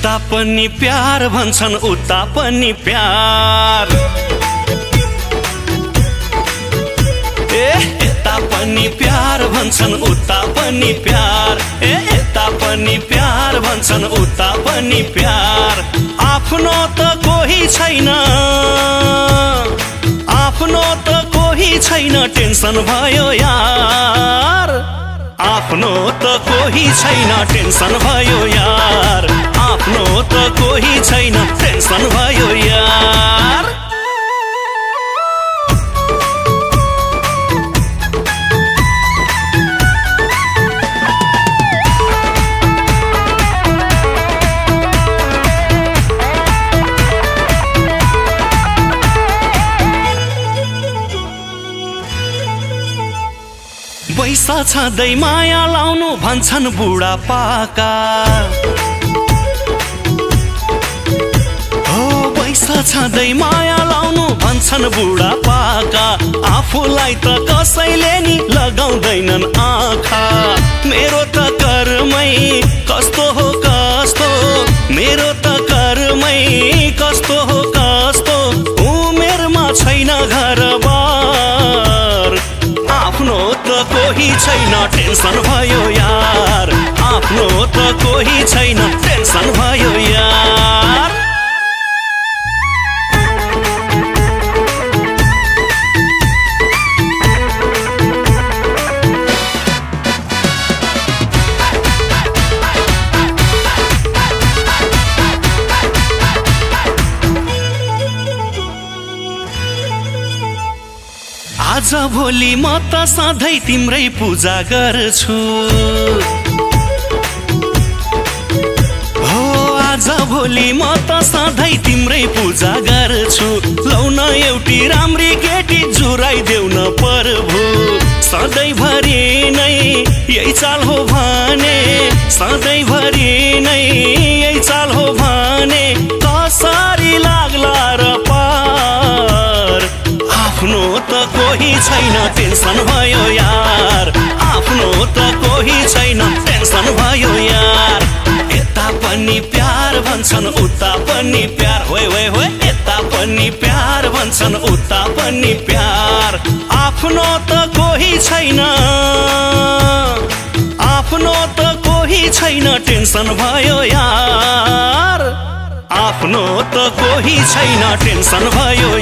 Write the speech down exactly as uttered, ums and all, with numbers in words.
यता पनि प्यार भन्छन् उता पनि प्यार ए यता पनि प्यार भन्छन् उता पनि प्यार ए यता पनि प्यार भन्छन् उता पनि प्यार आफ्नो त कोही छैन आफ्नो त कोही छैन टेन्सन भयो यार आफ्नो त कोही छैन टेन्सन भयो यार आफ्नो त कोही छैन टेन्सन भयो यार पैसा छँदै माया लाउनु भन्छन् बुढा पाका हो पैसा छँदै माया लाउनु भन्छन् बुढा पाका आफूलाई त कसैले नि लगाउँदैनन् आँखा मेरो त कर्मै कस्तो हो कस्तो मेरो त कर्मै कस्तो हो कस्तो उमेरमा छैन घरबार आफ्नो त कोही छैन टेन्सन भयो यार आफ्नो त कोही छैन टेन्सन भयो यार आज भोलि म त सधैँ तिम्रै पूजा गर्छु हो आज भोलि म त सधैँ तिम्रै पूजा गर्छु लौ न एउटी राम्री केटी जुराइदेऊ न प्रभु सधैँभरि नै यही चाल हो भने सधैँभरि नै यही चाल हो भने कसरी लाग्ला र पार आफ्नो त कोही छैन टेन्सन भयो यार आफ्नो त कोही छैन टेन्सन भयो यार यता पनि प्यार भन्छन् उता पनि प्यार होय होय होय यता पनि प्यार भन्छन् उता पनि प्यार आफ्नो त कोही छैन आफ्नो त कोही छैन टेन्सन भयो यार आफ्नो त कोही छैन टेन्सन भयो